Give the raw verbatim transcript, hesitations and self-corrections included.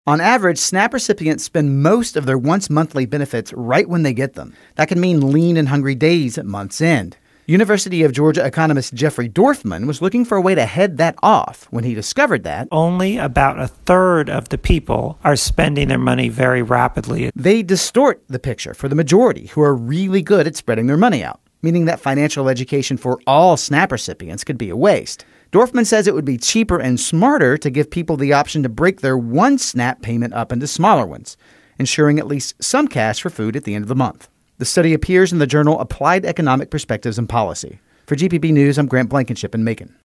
On average, SNAP recipients spend most of their once-monthly benefits right when they get them. That can mean lean and hungry days at month's end. University of Georgia economist Jeffrey Dorfman was looking for a way to head that off when he discovered that only about a third of the people are spending their money very rapidly. They distort the picture for the majority who are really good at spreading their money out, meaning that financial education for all SNAP recipients could be a waste. Dorfman says it would be cheaper and smarter to give people the option to break their one SNAP payment up into smaller ones, ensuring at least some cash for food at the end of the month. The study appears in the journal Applied Economic Perspectives and Policy. For G P B News, I'm Grant Blankenship in Macon.